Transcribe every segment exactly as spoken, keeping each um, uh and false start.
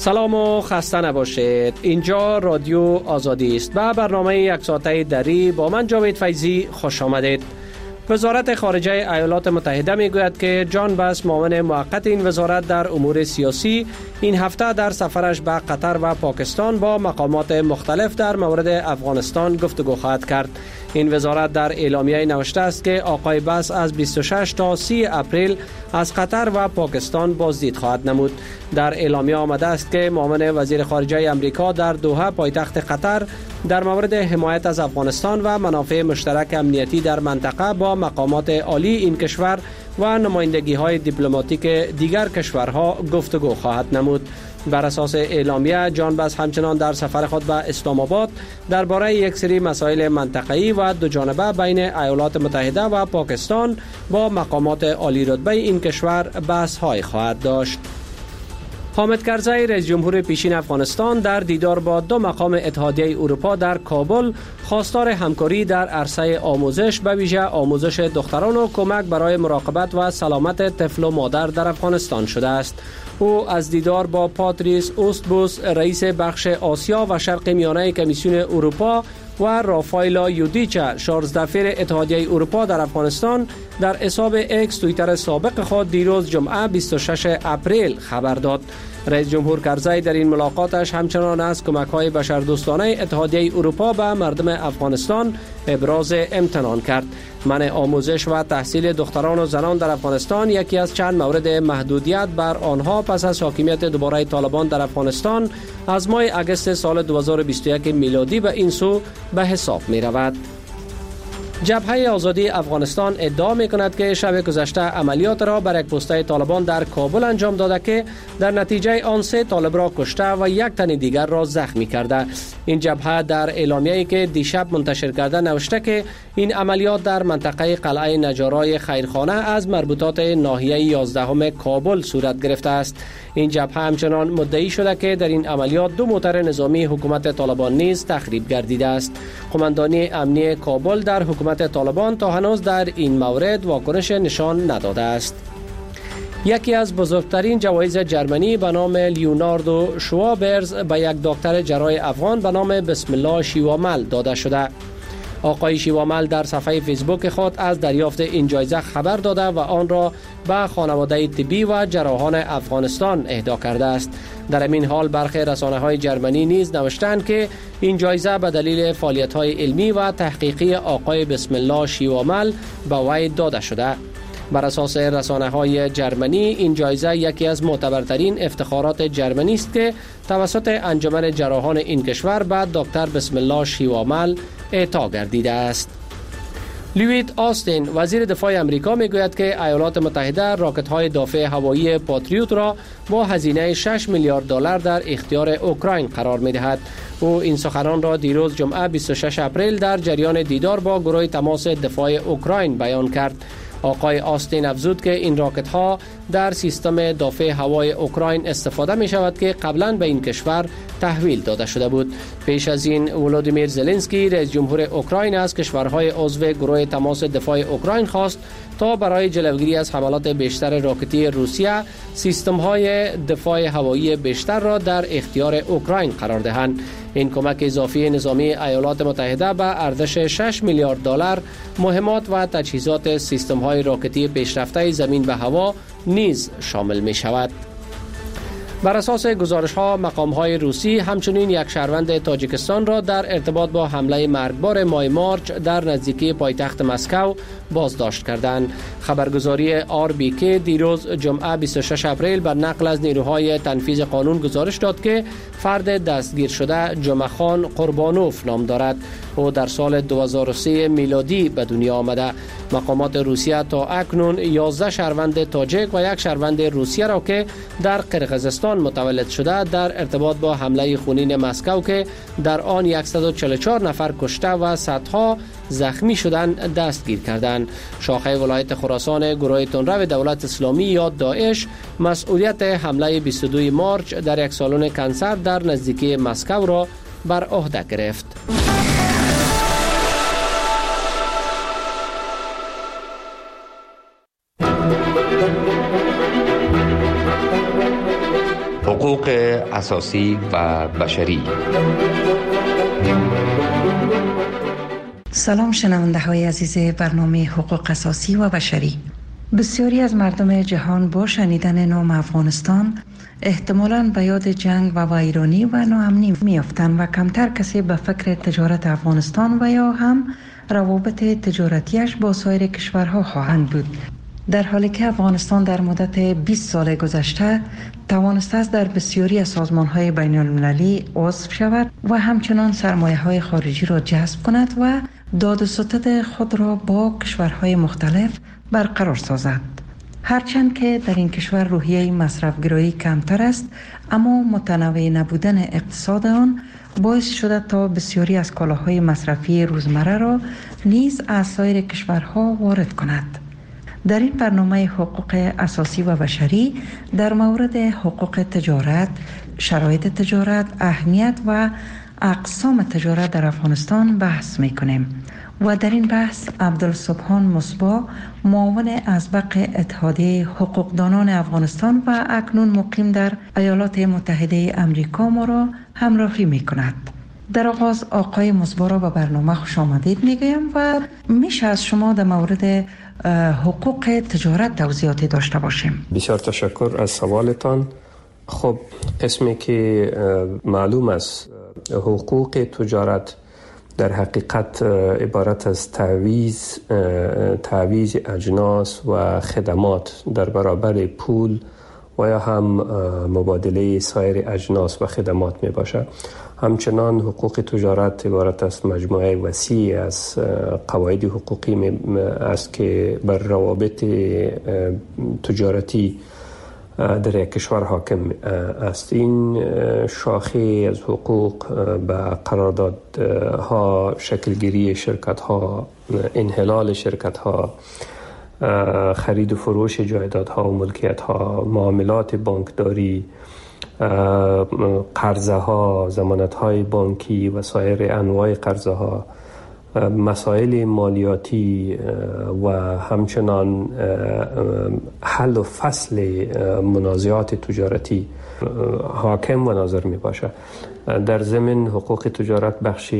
سلام و خسته نباشید. اینجا رادیو آزادی است و برنامه یک ساعته دری با من جاوید فیضی خوش آمدید. وزارت خارجه ایالات متحده میگوید که جان بس معاون موقت این وزارت در امور سیاسی این هفته در سفرش به قطر و پاکستان با مقامات مختلف در مورد افغانستان گفتگو خواهد کرد. این وزارت در اعلامیه نوشته است که آقای بس از بیست و شش تا سی اپریل از قطر و پاکستان بازدید خواهد نمود. در اعلامیه آمده است که معاون وزیر خارجه امریکا در دوحه پایتخت قطر در مورد حمایت از افغانستان و منافع مشترک امنیتی در منطقه با مقامات عالی این کشور و نمایندگی‌های دیپلماتیک دیگر کشورها گفتگو خواهد نمود. بر اساس اعلامیه جان بس همچنان در سفر خود به اسلام آباد درباره یک سری مسائل منطقه‌ای و دو جانبه بین ایالات متحده و پاکستان با مقامات عالی رتبه این کشور بحث‌های خواهد داشت. حامد کرزی رئیس جمهور پیشین افغانستان در دیدار با دو مقام اتحادیه اروپا در کابل خواستار همکاری در عرصه آموزش به ویژه آموزش دختران و کمک برای مراقبت و سلامت طفل و مادر در افغانستان شده است. او از دیدار با پاتریس اوستبوس رئیس بخش آسیا و شرق میانه کمیسیون اروپا و رافایلا یودیچا شارزدفیر اتحادیه اروپا در افغانستان در حساب اکس توییتر سابق خود دیروز جمعه بیست و شش اپریل خبر داد. رئیس جمهور کرزی در این ملاقاتش همچنان از کمک‌های بشردوستانه اتحادیه اروپا به مردم افغانستان ابراز امتنان کرد. منع آموزش و تحصیل دختران و زنان در افغانستان یکی از چند مورد محدودیت بر آنها پس از حاکمیت دوباره طالبان در افغانستان از ماه اگست سال دو هزار و بیست و یک میلادی به این سو به حساب می رود. جبهه آزادی افغانستان ادعا می کند که شب گذشته عملیات را بر یک پسته طالبان در کابل انجام داده که در نتیجه آن سه طالب را کشته و یک تن دیگر را زخمی کرده. این جبهه در اعلامیه‌ای که دیشب منتشر کرده نوشته که این عملیات در منطقه قلعه نجارای خیرخانه از مربوطات ناحیه یازدهم کابل صورت گرفته است. این جبهه همچنان مدعی شده که در این عملیات دو موتر نظامی حکومت طالبان نیز تخریب گردیده است. قماندانی امنی کابل در حکومت طالبان تا هنوز در این مورد واکنش نشان نداده است. یکی از بزرگترین جوایز جرمنی به نام لیوناردو شوابرز به یک دکتر جراح افغان به نام بسم الله شیوامل داده شده. آقای شیوامل در صفحه فیسبوک خود از دریافت این جایزه خبر داده و آن را به خانواده طبی و جراحان افغانستان اهدا کرده است. در این حال برخی رسانه‌های جرمنی نیز نوشتند که این جایزه به دلیل فعالیت‌های علمی و تحقیقی آقای بسم الله شیوامل به وی داده شده. بر اساس رسانه‌های جرمنی این جایزه یکی از معتبرترین افتخارات جرمنی است که توسط انجمن جراحان این کشور به دکتر بسم الله شیوامل اعطا گردیده است. لوید آستین وزیر دفاع امریکا میگوید که ایالات متحده راکت‌های دافع هوایی پاتریوت را با هزینه شش میلیارد دلار در اختیار اوکراین قرار می‌دهد. او این سخنان را دیروز جمعه بیست و شش اپریل در جریان دیدار با گروه تماس دفاع اوکراین بیان کرد. آقای آستین افزود که این راکت ها در سیستم دافع هوای اوکراین استفاده می شود که قبلا به این کشور تحویل داده شده بود. پیش از این ولودیمیر زلنسکی رئیس جمهور اوکراین از کشورهای عضو گروه تماس دفاع اوکراین خواست تا برای جلوگیری از حملات بیشتر راکتی روسیه سیستم های دفاع هوایی بیشتر را در اختیار اوکراین قرار دهند. این کمک اضافی نظامی ایالات متحده به ارزش شش میلیارد دلار مهمات و تجهیزات سیستم های راکتی پیشرفته زمین به هوا نیز شامل می شود. بر اساس گزارش ها مقام های روسی همچنین یک شهروند تاجیکستان را در ارتباط با حمله مرگبار ماه مارچ در نزدیکی پایتخت مسکو بازداشت کردند. خبرگزاری آر بی کی دیروز جمعه بیست و شش اپریل بر نقل از نیروهای تنفیذ قانون گزارش داد که فرد دستگیر شده جمعخان قربانوف نام دارد. او در سال دو هزار و سه میلادی به دنیا آمده. مقامات روسیه تا اکنون یازده شهروند تاجیک و یک شهروند روسیه را که در قرقیزستان متولد شده در ارتباط با حمله خونین مسکو که در آن صد و چهل و چهار نفر کشته و صدها زخمی شدند دستگیر کردند. شاخه ولایت خراسان گروه تندرو دولت اسلامی یا داعش مسئولیت حمله بیست و دو مارچ در یک سالن کنسرت در نزدیکی مسکو را بر عهده گرفت. حقوق حقوق اساسی و بشری. سلام شنونده های عزیز برنامه حقوق اساسی و بشری. بسیاری از مردم جهان با شنیدن نام افغانستان احتمالاً به یاد جنگ و ویرانی و ناامنی میافتند و کمتر کسی به فکر تجارت افغانستان و یا هم روابط تجارتیش با سایر کشورها خواهند بود. در حالی که افغانستان در مدت بیست سال گذشته توانسته است در بسیاری از سازمان‌های بین‌المللی عضو شود و همچنان سرمایه‌های خارجی را جذب کند و داد و ستد خود را با کشورهای مختلف برقرار سازد. هرچند که در این کشور روحیه مصرف‌گرایی کمتر است، اما متنوع نبودن اقتصاد آن باعث شده تا بسیاری از کالاهای مصرفی روزمره را نیز از سایر کشورها وارد کند. در این برنامه حقوق اساسی و بشری در مورد حقوق تجارت، شرایط تجارت، اهمیت و اقسام تجارت در افغانستان بحث می‌کنیم و در این بحث عبدالسبحان مصباح، معاون ازبق اتحادیه حقوقدانان افغانستان و اکنون مقیم در ایالات متحده امریکا ما را همراهی می‌کند. در آغاز آقای مصباح را به برنامه خوش آمدید میگویم و میشه از شما در مورد حقوق تجارت توضیحاتی داشته باشیم. بسیار تشکر از سوالتان. خب قسمی که معلوم است حقوق تجارت در حقیقت عبارت از تعویض تعویض اجناس و خدمات در برابر پول و یا هم مبادله سایر اجناس و خدمات می باشد. همچنان حقوق تجارت عبارت است مجموعه وسیع از قواعد حقوقی است که بر روابط تجارتی در یک کشور حاکم است. این شاخه از حقوق به قراردادها، شکلگیری شرکت‌ها، انحلال شرکت‌ها، خرید و فروش جایدادها و ملکیت‌ها، معاملات بانکداری، قرضه ها، ضمانت های بانکی و سایر انواع قرضه ها، مسائل مالیاتی و همچنان حل و فصل منازعات تجارتی حاکم و ناظر می باشد. در ضمن حقوق تجارت بخش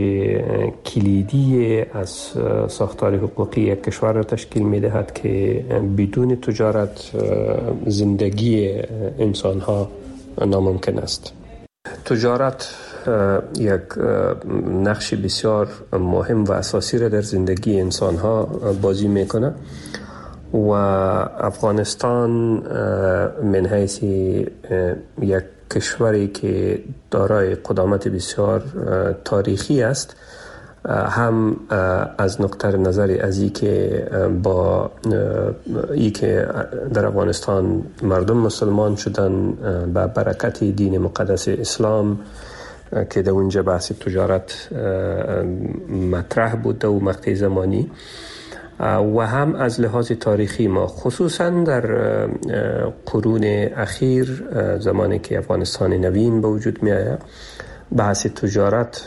کلیدی از ساختار حقوقی یک کشور را تشکیل می دهد که بدون تجارت زندگی انسان ها ناممکن است. تجارت یک نقش بسیار مهم و اساسی را در زندگی انسان ها بازی میکنه و افغانستان من حیث یک کشوری که دارای قدامت بسیار تاریخی است، هم از نقطه نظر از ای که با ای که در افغانستان مردم مسلمان شدن با برکت دین مقدس اسلام که در اونجا بحث تجارت مطرح بوده و مقطع زمانی، و هم از لحاظ تاریخی ما خصوصا در قرون اخیر زمانی که افغانستان نوین به وجود می آید، بحث تجارت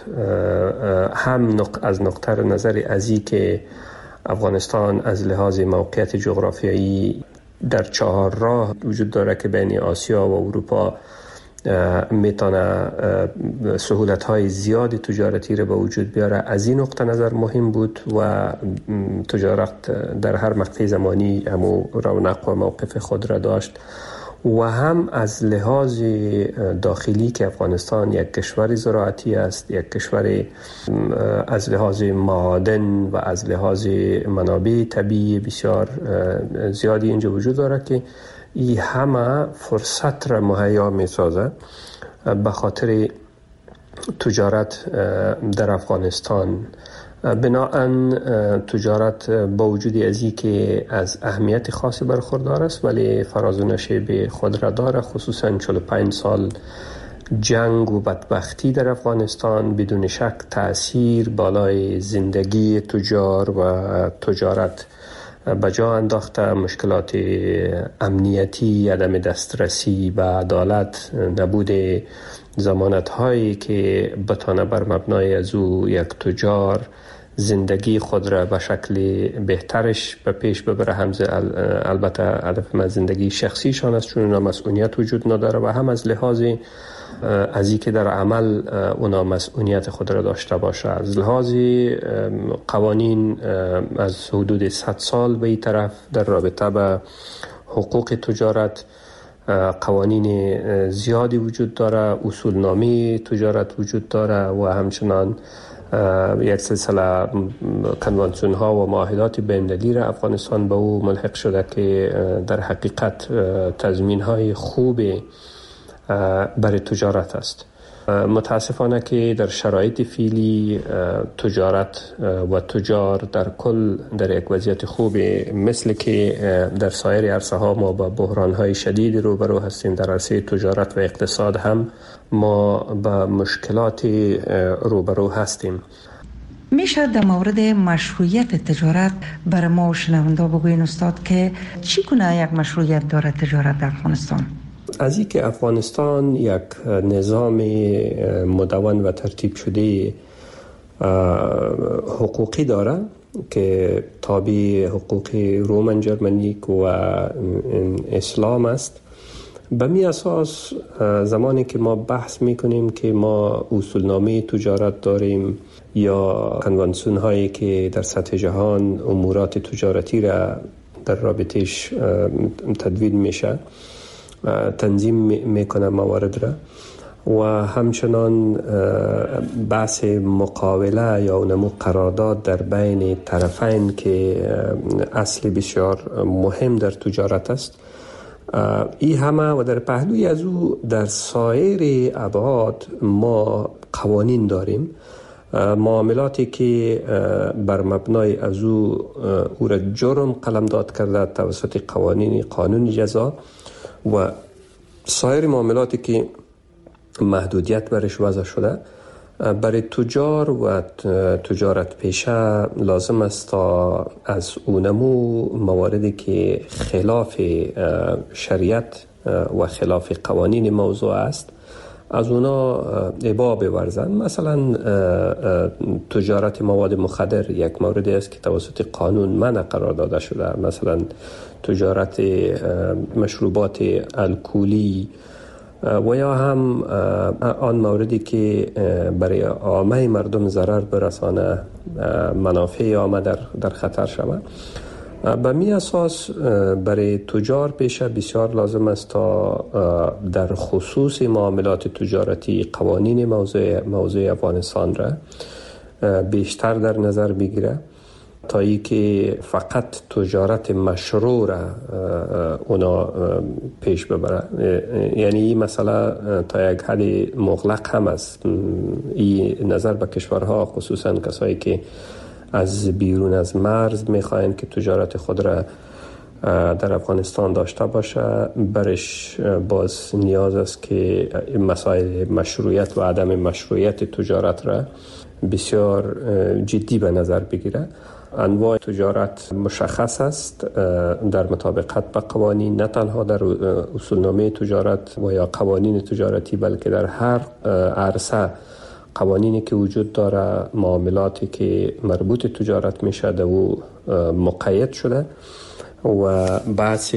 هم از نقطه نظر ازی که افغانستان از لحاظ موقعیت جغرافیایی در چهار راه وجود داره که بین آسیا و اروپا میتونه سهولت‌های زیادی تجارتی را به وجود بیاره. از این نقطه نظر مهم بود و تجارت در هر مقطع زمانی همو رونق و موقف خود را داشت، و هم از لحاظ داخلی که افغانستان یک کشور زراعتی است، یک کشور از لحاظ معادن و از لحاظ منابع طبیعی بسیار زیادی اینجا وجود داره که این همه فرصت را مهیا می سازه به خاطر تجارت در افغانستان. بناهن تجارت با وجود ازی که از اهمیت خاصی برخوردار است ولی فراز و نشیب خود را داره، خصوصا چهل و پنج سال جنگ و بدبختی در افغانستان بدون شک تأثیر بالای زندگی تجار و تجارت به جا انداخته. مشکلات امنیتی، عدم دسترسی به عدالت، نبود ضمانت هایی که بتانه بر مبنای از او یک تجار زندگی خود را به شکل بهترش به پیش ببره. هم البته هدف من زندگی شخصیشان است، چون اونا مسئولیت وجود نداره، و هم از لحاظ از اینکه در عمل اونا مسئولیت خود را داشته باشه. از لحاظ قوانین از حدود صد سال به این طرف در رابطه به حقوق تجارت قوانین زیادی وجود داره، اصولنامه تجارت وجود داره و همچنان یک سلسله کنوانسیون ها و معاهدات بین‌المللی را افغانستان به او ملحق شده که در حقیقت تضمین های خوب برای تجارت است. متاسفانه که در شرایط فعلی تجارت و تجار در کل در یک وضعیت خوب، مثل که در سایر عرصه ها ما با بحران های شدید روبرو هستیم. در عرصه تجارت و اقتصاد هم ما با مشکلات روبرو هستیم. میشه در مورد مشروعیت تجارت برای ما و شنونده بگوین استاد که چی کنه یک مشروعیت داره تجارت در افغانستان؟ از این که افغانستان یک نظام مدون و ترتیب شده حقوقی داره که تابع حقوق رومن جرمنیک و اسلام است، به می اساس زمانی که ما بحث میکنیم که ما اصولنامه تجارت داریم یا کنوانسیون هایی که در سطح جهان امورات تجارتی را در رابطهش تدوین میشه، تنظیم میکنه موارد را، و همچنان بحث مقاوله یا اونمو قرارداد در بین طرفین که اصل بسیار مهم در تجارت است. این همه و در پهلوی از او در سایر ابعاد ما قوانین داریم، معاملاتی که بر مبنای از او او را جرم قلمداد کرده توسط قوانین قانون جزا، و سایر معاملاتی که محدودیت برش وضع شده. برای تجار و تجارت پیشه لازم است تا از اونمو مواردی که خلاف شریعت و خلاف قوانین موضوع است از اونا ابا بورزن. مثلا تجارت مواد مخدر یک موردی است که توسط قانون منع قرار داده شده. مثلا تجارت مشروبات الکلی و یا هم آن موردی که برای عامه مردم ضرر برسانه، منافع عامه در در خطر شود. به می اساس برای تجار پیشه بسیار لازم است تا در خصوص معاملات تجارتی قوانین موضوع موضوع افغانستان را بیشتر در نظر بگیره، تا ای که فقط تجارت مشروع را اونا پیش ببره. یعنی این مسئله تا یک حد مغلق هم است. این نظر به کشورها، خصوصا کسایی که از بیرون از مرز میخواین که تجارت خود را در افغانستان داشته باشه، برش باز نیاز است که مسائل مشروعیت و عدم مشروعیت تجارت را بسیار جدی به نظر بگیره. انواع تجارت مشخص است در مطابقت به قوانین، نه تنها در اصولنامه تجارت و یا قوانین تجارتی، بلکه در هر عرصه قوانینی که وجود داره، معاملاتی که مربوط تجارت میشه در او مقید شده، و بحث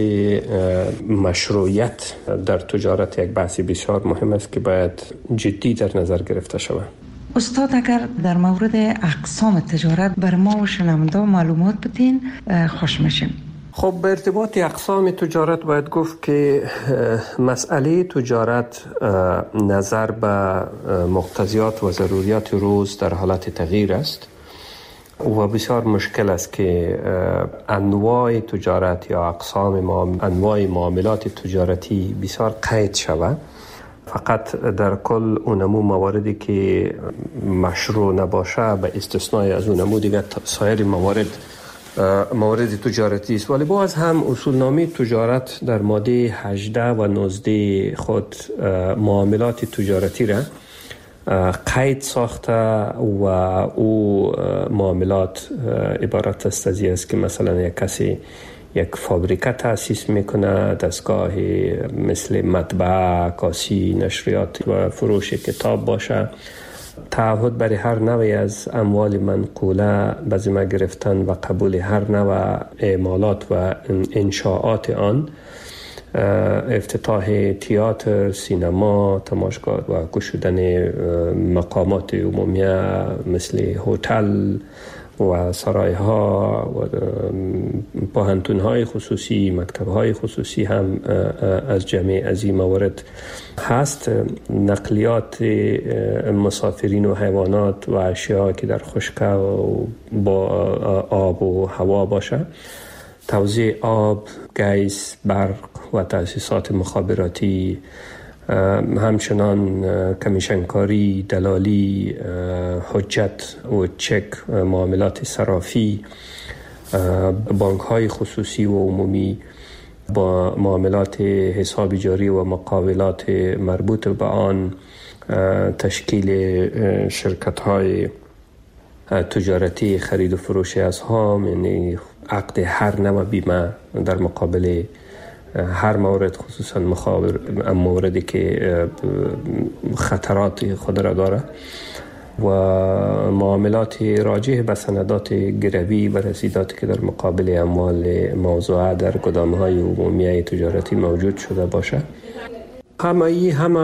مشروعیت در تجارت یک بحث بسیار مهم است که باید جدی در نظر گرفته شود. استاد اگر در مورد اقسام تجارت بر ما و شنونده معلومات بدین خوش میشیم. خب به ارتباط اقسام تجارت باید گفت که مسئله تجارت نظر به مقتضیات و ضروریات روز در حالت تغییر است و بسیار مشکل است که انواع تجارت یا اقسام انواع معاملات تجارتی بسیار قید شود. فقط در کل اونمو مواردی که مشروع نباشه به استثنای از اونمو دیگه سایر موارد موارد تجارتی است. ولی باز هم اصولنامه تجارت در ماده هجده و نوزده خود معاملات تجارتی را قید ساخته و او معاملات عبارت است از است که مثلا یک کسی یک فابریکه تأسیس میکنه، دستگاه مثل مطبعه، کاسی، نشریات و فروش کتاب باشه، تعهد برای هر نوعی از اموال منقوله به ذمه گرفتن و قبول هر نوع اعمالات و انشاءات آن، افتتاح تئاتر، سینما، تماشاگاه و گشودن مقامات عمومی مثل هتل و سرایها و پوهنتون‌های خصوصی، مکتب‌های خصوصی هم از جمعی از این موارد هست. نقلیات مسافرین و حیوانات و اشیاء که در خشک و با آب و هوا باشه، توزیع آب، گیس، برق و تأسیسات مخابراتی، همچنان کمیشنکاری، دلالی، حجت و چک، معاملات صرافی، بانک های خصوصی و عمومی با معاملات حساب جاری و مقاولات مربوط به آن، تشکیل شرکت های تجارتی خرید و فروش اسهام، یعنی عقد هر نوع بیمه در مقابل هر مورد، خصوصا موردی که خطرات خود را داره، و معاملات راجع به سندات گروی و رسیداتی که در مقابل اموال موضوعه در گدام‌های عمومی تجارتی موجود شده باشه. همه ای همه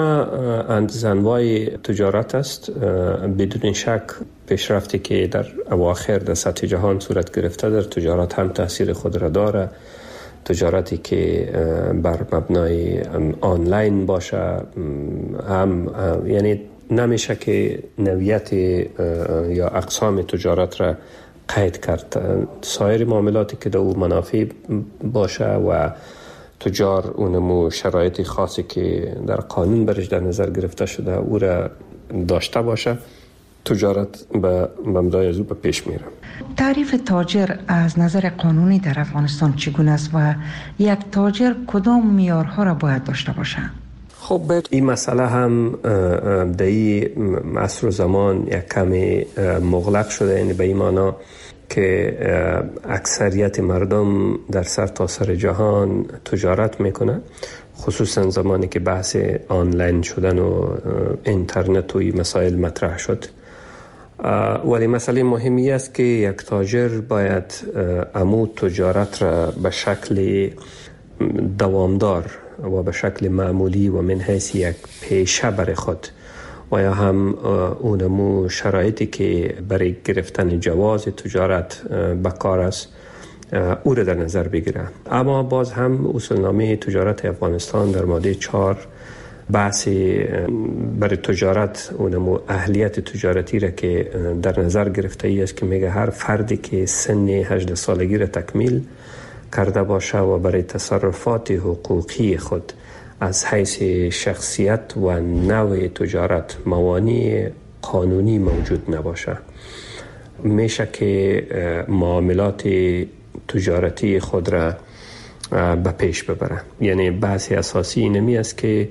انواع تجارت است. بدون شک پیشرفتی که در اواخر در سطح جهان صورت گرفته در تجارت هم تاثیر خود را داره. تجارتی که بر مبنای آنلاین باشه هم، یعنی نمیشه که نوعیت یا اقسام تجارت را قید کرد. سایر معاملاتی که در او منافع باشه و تجار اونمو شرایط خاصی که در قانون برش در نظر گرفته شده او را داشته باشه، تجارت به مبنای از او به پیش میره. تعریف تاجر از نظر قانونی در افغانستان چگونه است و یک تاجر کدام معیارها را باید داشته باشد؟ خب این مسئله هم در این عصر و زمان یک کمی مغلق شده، یعنی به این معنی که اکثریت مردم در سر تا سر جهان تجارت میکنه، خصوصا زمانی که بحث آنلاین شدن و اینترنت و این مسائل مطرح شد. ولی مسئله مهمی است که یک تاجر باید امو تجارت را به شکل دوامدار و به شکل معمولی و من حیث یک پیشه برای خود و یا هم اونمو شرایطی که برای گرفتن جواز تجارت بکار است او را در نظر بگیره. اما باز هم اصولنامه تجارت افغانستان در ماده چهار بحث برای تجارت اونمو اهلیت تجارتی را که در نظر گرفته ای است که میگه هر فردی که سن هجده سالگی را تکمیل کرده باشه و برای تصرفات حقوقی خود از حیث شخصیت و نوع تجارت موانع قانونی موجود نباشه، میشه که معاملات تجارتی خود را به پیش ببره. یعنی بحث اساسی اینمی است که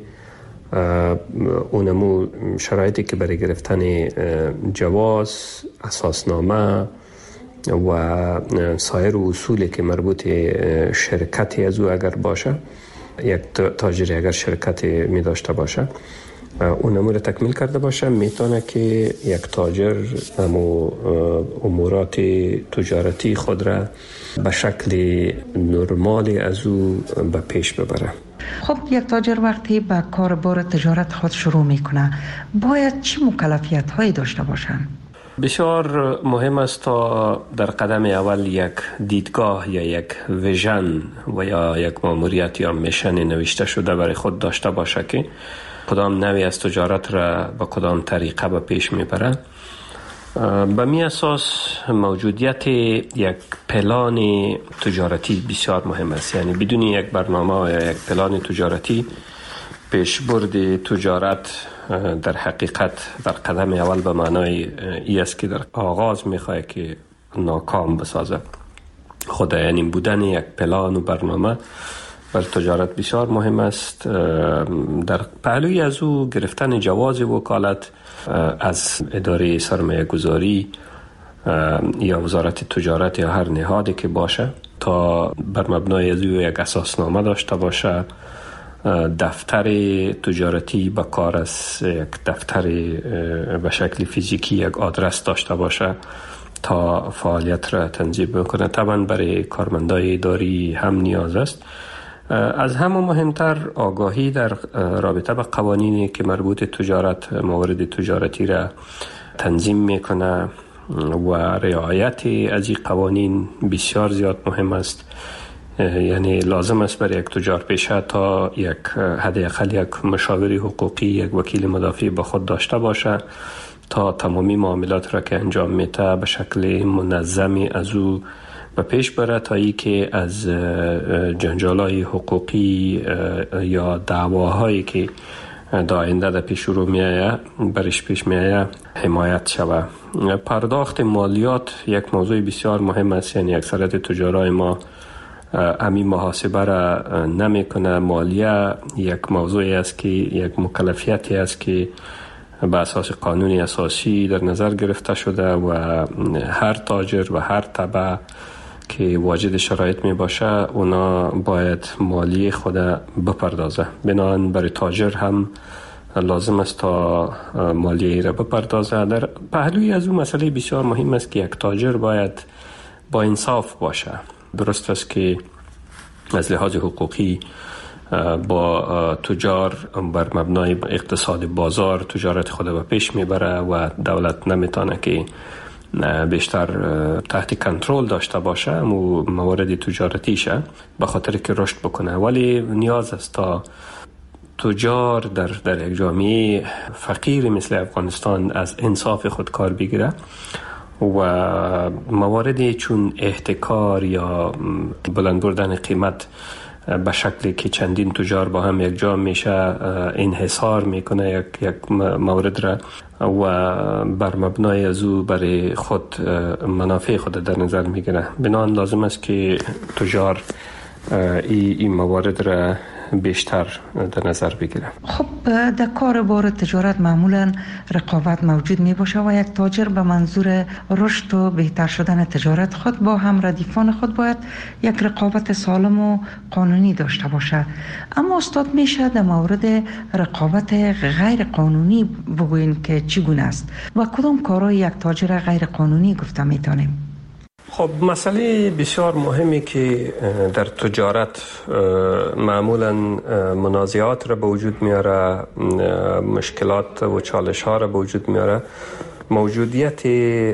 اونمو شرایطی که برای گرفتن جواز، اساسنامه و سایر اصولی که مربوط شرکتی از او اگر باشه، یک تاجری اگر شرکت می داشته باشه اون امور تکمیل کرده باشه، میتونه که یک تاجر امو امورات تجارتی خود را به شکل نرمالی از او به پیش ببره. خب یک تاجر وقتی به کاربار تجارت خود شروع میکنه باید چه مکلفیت هایی داشته باشند؟ بسیار مهم است تا در قدم اول یک دیدگاه یا یک ویژن و یا یک ماموریت یا میشن نوشته شده برای خود داشته باشه که کدام نوعی از تجارت را با کدام طریقه به پیش میبره. به می اساس موجودیت یک پلان تجارتی بسیار مهم است. یعنی بدون یک برنامه یا یک پلان تجارتی پیشبرد تجارت در حقیقت در قدم اول به معنای ای است که در آغاز میخواه که ناکام بسازه. خود یعنی بودن یک پلان و برنامه بر تجارت بسیار مهم است. در پهلوی از او گرفتن جواز وکالت از اداره سرمایه گذاری یا وزارت تجارت یا هر نهادی که باشه تا بر مبنای از او یک اساسنامه داشته باشه دفتر تجارتی به کار است، یک دفتر به شکل فیزیکی، یک آدرس داشته باشه تا فعالیت را تنظیم بکنه. طبعا برای کارمندای اداری هم نیاز است. از همه مهمتر آگاهی در رابطه به قوانینی که مربوط تجارت، موارد تجارتی را تنظیم میکنه و رعایت از این قوانین بسیار زیاد مهم است. یعنی لازم است برای یک تجار پیشه تا یک حداقل یک مشاور حقوقی، یک وکیل مدافع با خود داشته باشه تا تمامی معاملات را که انجام میده به شکل منظمی از او به پیش بره، تا ای که از جنجالای حقوقی یا دعواهایی که در آینده در پیش رو میآید برش پیش میآید حمایت شود. پرداخت مالیات یک موضوع بسیار مهم است. یعنی اکثریت تجارای ما امی محاسبه را نمی کنه. مالیه یک موضوعی است که یک مکلفیتی است که به اساس قانونی اساسی در نظر گرفته شده و هر تاجر و هر تبع که واجد شرایط می باشه اونا باید مالیه خود بپردازه. بنابراین برای تاجر هم لازم است تا مالیه را بپردازه. در پهلوی از اون مسئله بسیار مهم است که یک تاجر باید با انصاف باشه. درست است که از لحاظ حقوقی با تجار بر مبنای اقتصاد بازار تجارت خود به پیش میبره و دولت نمیتونه که بیشتر تحت کنترل داشته باشه و موارد تجارتیشه به خاطر که رشد بکنه. ولی نیاز است تا تجار در در یک جامعه فقیر مثل افغانستان از انصاف خود کار بگیره و مواردی چون احتکار یا بلند بردن قیمت به شکلی که چندین تجار با هم یک جا میشه انحصار میکنه یک یک مورد را و بر مبنای از او برای خود منافع خود در نظر میگیره. بنابراین لازم است که تجار این ای موارد را بیشتر در نظر بگیره. خب در کار بار تجارت معمولا رقابت موجود می باشه و یک تاجر به منظور رشد و بهتر شدن تجارت خود با هم ردیفان خود باید یک رقابت سالم و قانونی داشته باشه. اما استاد میشه در مورد رقابت غیر قانونی بگوین که چگونه است و کدام کارهای یک تاجر غیر قانونی گفته میتونیم؟ خب مسئله بسیار مهمی که در تجارت معمولا منازعات را به وجود میاره، مشکلات و چالش ها را به وجود میاره، موجودیت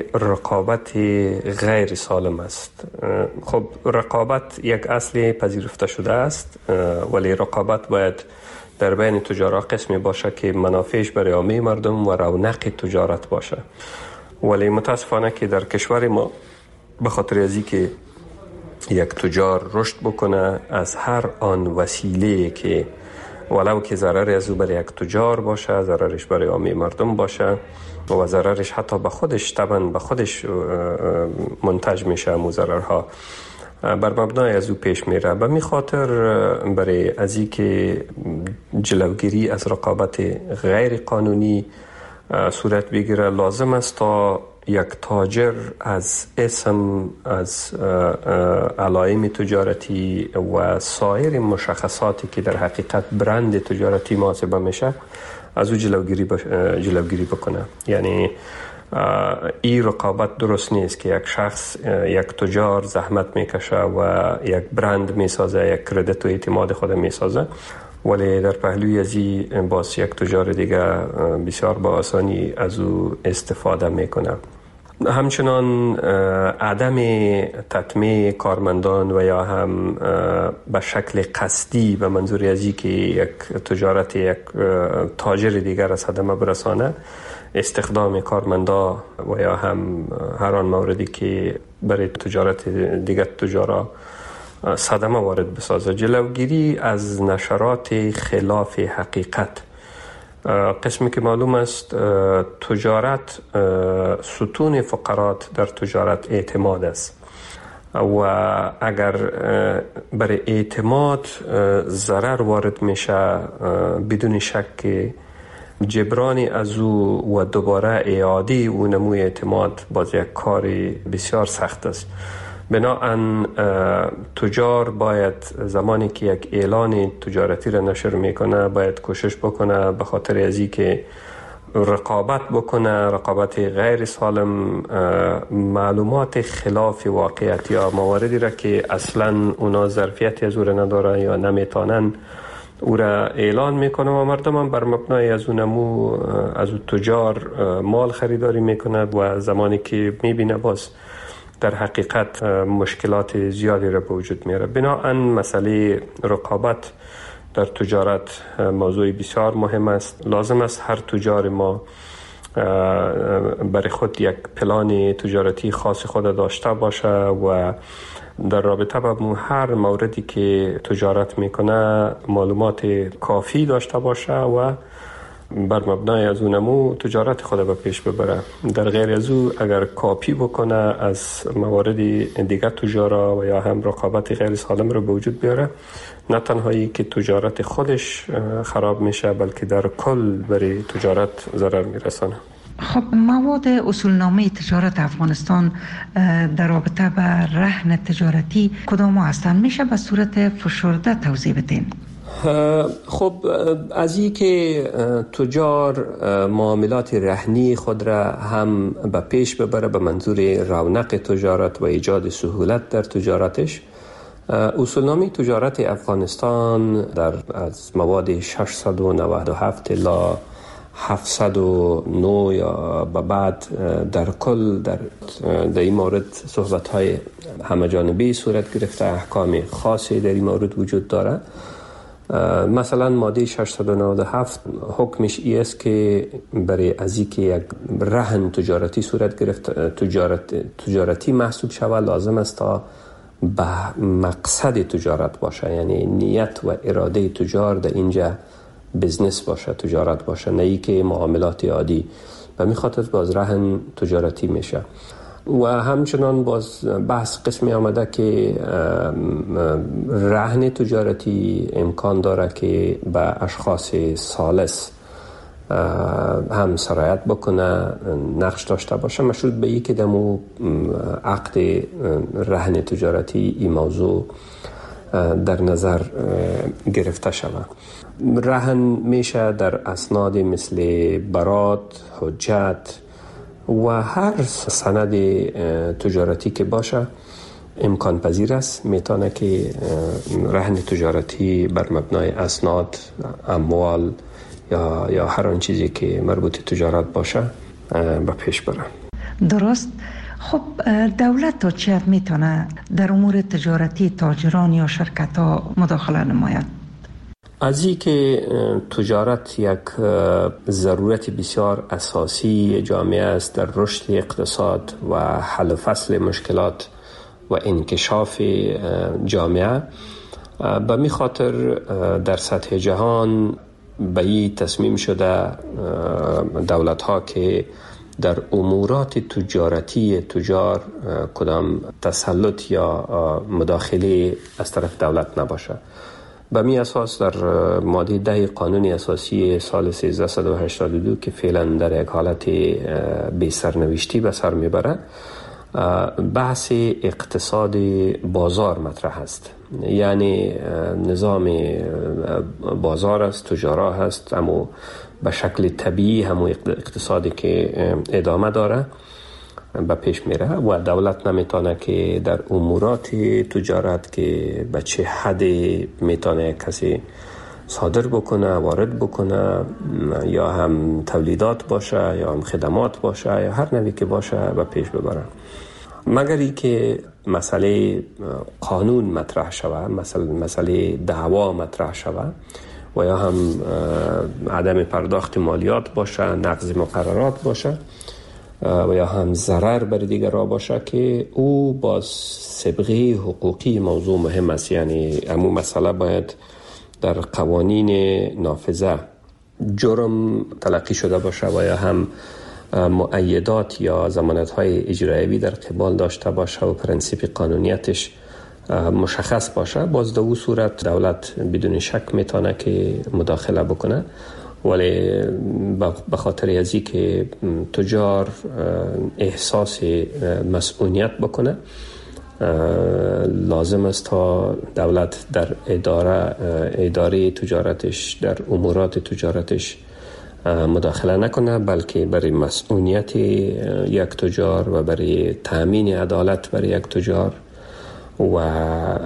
رقابت غیر سالم است. خب رقابت یک اصل پذیرفته شده است، ولی رقابت باید در بین تجارا قسمی باشه که منافعش برای عامه مردم و رونق تجارت باشه. ولی متاسفانه که در کشور ما به خاطر ازی که یک تجار رشد بکنه از هر آن وسیله که ولو که ضرر از او برای یک تجار باشه، ضررش برای عامه مردم باشه و ضررش حتی به خودش طبعا به خودش منتج میشه، مو ضررها بر مبنای از او پیش میره. به می خاطر برای ازی که جلوگیری از رقابت غیر قانونی صورت بگیره لازم است تا یک تاجر از اسم، از علائم تجارتی و سایر مشخصاتی که در حقیقت برند تجارتی محاسبه میشه از او جلوگیری جلوگیری بکنه. یعنی این رقابت درست نیست که یک شخص، یک تجار زحمت میکشه و یک برند میسازه، یک کردیت و اعتماد خود میسازه، ولی در پهلوی ازی باز یک تجار دیگه بسیار با آسانی از او استفاده میکنه. همچنان عدم تطمیع کارمندان و یا هم به شکل قصدی به منظور ازی که یک تجارت یک تاجر دیگر از صدمه برسانه، استخدام کارمندا و یا هم هر آن موردی که برای تجارت دیگر تجارا صدمه وارد بسازه، جلوگیری از نشرات خلاف حقیقت. قسمی که معلوم است تجارت ستون فقرات در تجارت اعتماد است و اگر برای اعتماد ضرر وارد میشه بدون شک جبرانی از او و دوباره اعاده او نموی اعتماد باز یک کار بسیار سخت است. بنابراین تجار باید زمانی که یک اعلان تجارتی را نشر میکنه باید کوشش بکنه به خاطر ازی که رقابت بکنه، رقابت غیر سالم، معلومات خلاف واقعیت یا مواردی را که اصلا اونا ظرفیتی از او را نداره یا نمیتونن او را اعلان میکنه و مردم هم بر مبنای از اونمو از اون تجار مال خریداری میکنه و زمانی که میبینه باز در حقیقت مشکلات زیادی را به وجود میاره. بنابراین مسئله رقابت در تجارت موضوع بسیار مهم است. لازم است هر تجار ما برای خود یک پلان تجارتی خاص خود داشته باشه و در رابطه با هر موردی که تجارت میکنه معلومات کافی داشته باشه و بر مبنای از اونمو تجارت خود به پیش ببره. در غیر از او اگر کاپی بکنه از موارد دیگر تجارا و یا هم رقابت غیر سالم رو به وجود بیاره، نه تنهایی که تجارت خودش خراب میشه بلکه در کل برای تجارت ضرر میرسانه. خب مواد اصولنامه تجارت افغانستان در رابطه با رهن تجارتی کدام هستند؟ میشه به صورت فشرده توضیح بدین؟ خب از این که تجار معاملات رهنی خود را هم به پیش ببره به منظور رونق تجارت و ایجاد سهولت در تجارتش، اصولنامه تجارت افغانستان در از مواد ششصد و نود و هفت الی هفتصد و نه یا به بعد در کل در در این مورد صحبت‌های همه‌جانبه صورت گرفته، احکام خاصی در این مورد وجود داره. مثلا ماده ششصد و نود و هفت حکمش ای است که برای از اینکه یک رهن تجارتی صورت گرفت تجارت تجارتی محسوب شود لازم است تا به مقصد تجارت باشه، یعنی نیت و اراده تجار در اینجا بزنس باشه، تجارت باشه، نه ای که معاملات عادی. و می خاطر باز رهن تجارتی میشه. و همچنان باز بحث قسمی آمده که رهن تجارتی امکان داره که به اشخاص ثالث هم سرایت بکنه، نقش داشته باشه، مشروط به این که دمو عقد رهن تجارتی این موضوع در نظر گرفته شود. رهن میشه در اسناد مثل برات، حجت و هر سند تجارتی که باشه امکان پذیر است. میتونه که رهن تجارتی بر مبنای اسناد، اموال یا یا هر آن چیزی که مربوط تجارت باشه به پیش بره. درست. خب دولت تا چه حد میتونه در امور تجارتی تاجران یا شرکت ها مداخله نماید؟ از این که تجارت یک ضرورت بسیار اساسی جامعه است در رشد اقتصاد و حل و فصل مشکلات و انکشاف جامعه، به می خاطر در سطح جهان به این تصمیم شده دولت ها که در امورات تجارتی تجار کدام تسلط یا مداخله از طرف دولت نباشه. به می اساس در ماده ده قانون اساسی سال سیزده و هشتاد و دو که فعلا در یک حالت بی سرنوشتی به سر میبره، بحث اقتصاد بازار مطرح است. یعنی نظام بازار است، تجارا هست، اما به شکل طبیعی همون اقتصادی که ادامه داره به پیش میره و دولت نمیتونه که در امورات تجارت که به چه حد میتونه کسی صادر بکنه، وارد بکنه، یا هم تولیدات باشه یا هم خدمات باشه یا هر نوعی که باشه به پیش ببره، مگر ای که مسئله قانون مطرح شوه، مسئله مسئله دعوا مطرح شوه و یا هم عدم پرداخت مالیات باشه، نقض مقررات باشه و یا هم ضرر بر دیگران باشه که او باز سابقه حقوقی موضوع مهم است. یعنی همون مسئله باید در قوانین نافذه جرم تلقی شده باشه و یا هم مؤیدات یا ضمانت‌های اجرایی در قبال داشته باشه و پرنسیپ قانونیتش مشخص باشه. باز در اون صورت دولت بدون شک میتونه که مداخله بکنه، ولی به خاطر ازی که تجار احساس مسئولیت بکنه لازم است تا دولت در اداره اداره تجارتش، در امورات تجارتش مداخله نکنه، بلکه برای مسئولیت یک تجار و برای تامین عدالت برای یک تجار و